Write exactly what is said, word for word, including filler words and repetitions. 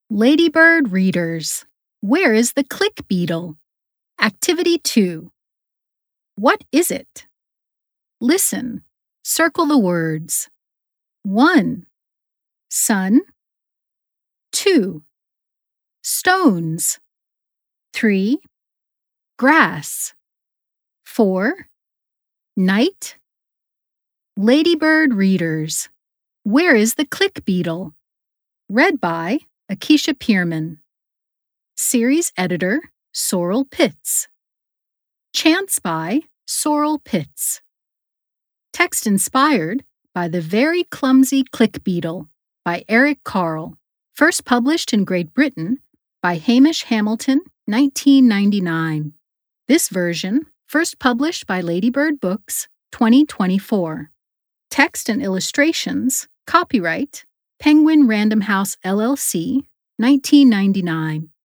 Ladybird readers, where is the click beetle? Activity two. What is it? Listen. Circle the words. one. Sun. two. Stones. three. Grass. four. Night. Ladybird readers, where is the click beetle? Read by Akeisha Pierman. Series editor, Sorrel Pitts. Chants by Sorrel Pitts. Text inspired by The Very Clumsy Click Beetle by Eric Carle. First published in Great Britain by Hamish Hamilton, nineteen ninety-nine. This version, first published by Ladybird Books, twenty twenty-four. Text and illustrations, copyright, Penguin Random House L L C, nineteen ninety-nine.